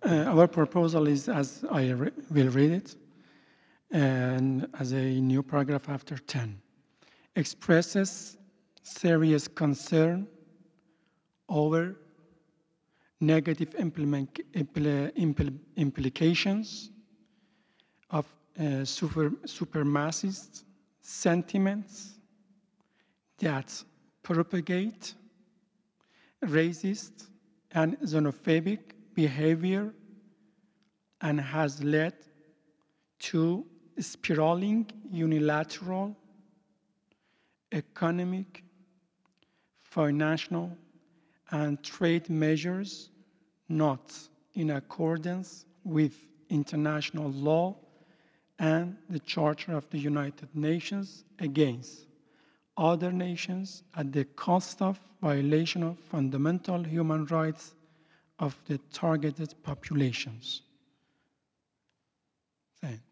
Our proposal is, as I will read it, and as a new paragraph after 10, expresses serious concern over negative implications of supremacist sentiments that propagate racist and xenophobic behavior and has led to spiraling unilateral economic, financial, and trade measures not in accordance with international law and the Charter of the United Nations against other nations at the cost of violation of fundamental human rights of the targeted populations. Thanks.